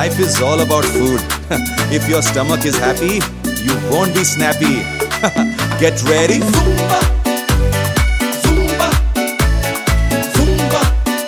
Life is all about food. If your stomach is happy, you won't be snappy. Get ready. Zumba, Zumba, Zumba.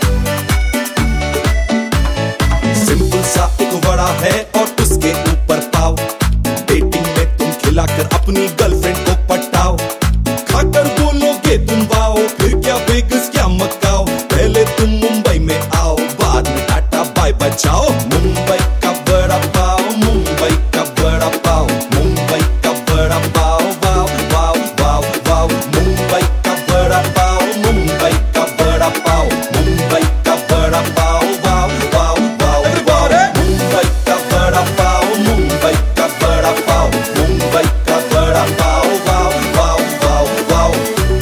Simple सा एक वड़ा है और उसके ऊपर पाव। Dating में तुम खिलाकर अपनी गर्लफ्रेंड को पटाओ। खाकर बोलोगे तुम वाओ, फिर क्या वेगस क्या मकाओ। पहले तुम मुंबई में आओ, बाद में टाटा बाय बचाओ। मुंबई का बड़ा पाव, मुंबई का बड़ा पाव, मुंबई का बड़ा पाव, वाव वाव वाव वाव। मुंबई का बड़ा पाव, मुंबई का बड़ा पाव, मुंबई का बड़ा पाव, वाव वाव वाव वाव। मुंबई का बड़ा पाव, मुंबई का बड़ा पाव, मुंबई का बड़ा पाव, वाव वाव वाव वाव।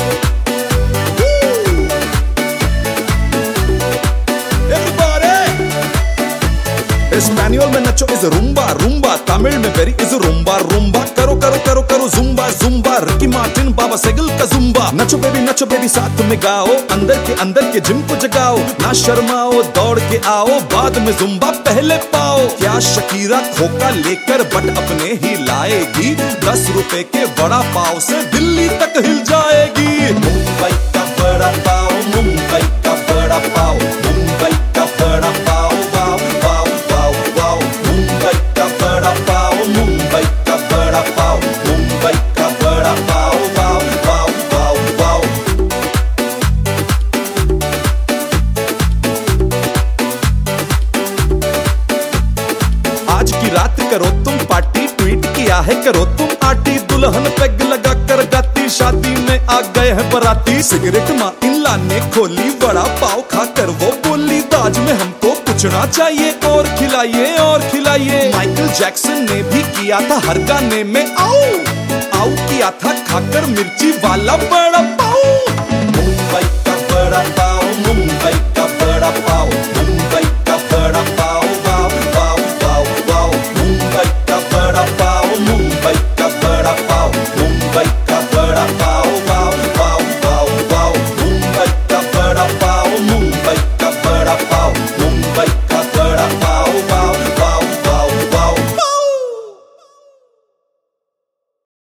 स्पेनियोल में नचो इज रूम्बा रूम्बा, तमिल में वेरी इज रूम्बा रूम्बा। करो करो करो करो zumba zumba, Ricky Martin Baba Sehgal का जुम्बा। नचो बेबी साथ में गाओ, अंदर के जिम को जगाओ। ना शर्माओ, दौड़ के आओ, बाद में जुम्बा पहले पाओ। क्या शकीरा खोका लेकर बट अपने ही लाएगी, 10 रुपए के बड़ा पाव से दिल्ली तक हिल जाएगी। मुंबई का बड़ा पाव, मुंबई का बड़ा पाव, मुंबई का बड़ा पाव, वाव वाव वाव वाव। मुंबई का बड़ा पाव, मुंबई का बड़ा पाव, मुंबई का बड़ा पाव, वाव वाव वाव वाव। आज की रात करो तुम पार्टी, ट्वीट किया है करो तुम आटी। दुल्हन पेग लगा कर गाती, शादी में आ गए हैं बराती। सिगरेट माँ इनला ने खोली, बड़ा पाव खाकर वो बोली, दाज में हमको पूछना चाहिए और खिलाइए और खिलाइए। माइकल जैक्सन ने भी किया था हर गाने में आओ आओ किया था, खाकर मिर्ची वाला बड़ा पाव। मुंबई का बड़ा पाव, मुंबई का बड़ा पाव,